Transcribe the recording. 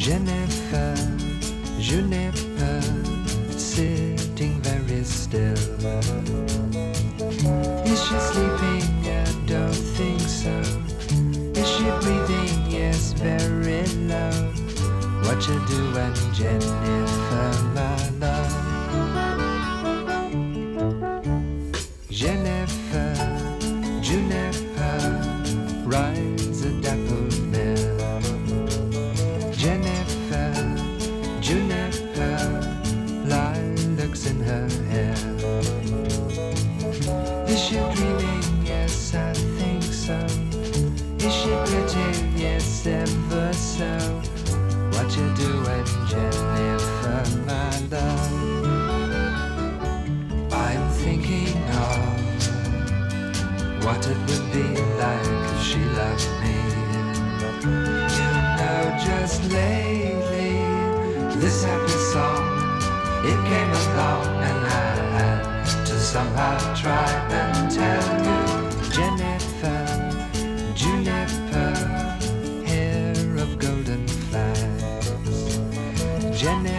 Jennifer, Juniper, sitting very still. Is she sleeping? I don't think so. Is she breathing? Yes, very low. What you doing, Jennifer, my love? Jennifer, Juniper, rides a dappled mare. Jennifer, Juniper, lilacs in her hair. Is she dreaming? Yes, I think so. Is she pretty? Yes, ever so. What you doing, Jennifer, my love? I'm thinking of what it would be like if she loved me. You know, just lately, this happy song, it came along and I had to somehow try and tell you. Jennifer, Juniper, hair of golden flags. Jennifer,